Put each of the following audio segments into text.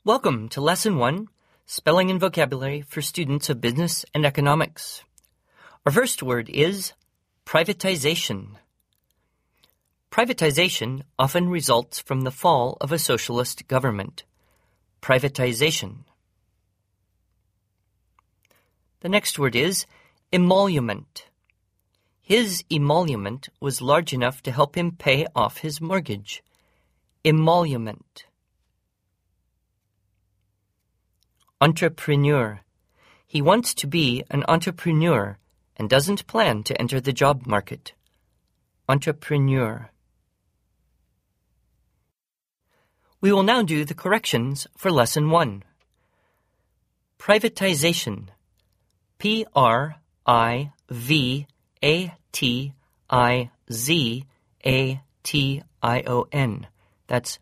Welcome to Lesson 1, Spelling and Vocabulary for Students of Business and Economics. Our first word is privatization. Privatization often results from the fall of a socialist government. Privatization. The next word is emolument. His emolument was large enough to help him pay off his mortgage. Emolument. Entrepreneur. He wants to be an entrepreneur and doesn't plan to enter the job market. Entrepreneur. We will now do the corrections for Lesson 1. Privatization. Privatization. That's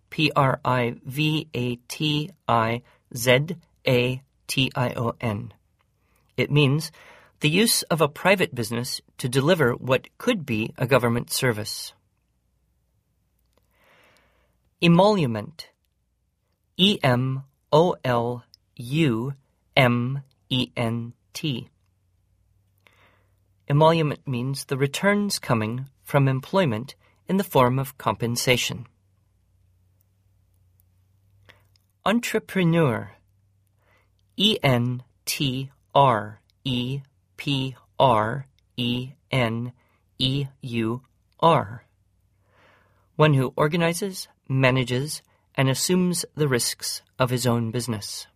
Privatization. It means the use of a private business to deliver what could be a government service. Emolument. E-M-O-L-U-M-E-N-T. Emolument means the returns coming from employment in the form of compensation. Entrepreneur. E-N-T-R-E-P-R-E-N-E-U-R. One who organizes, manages, and assumes the risks of his own business.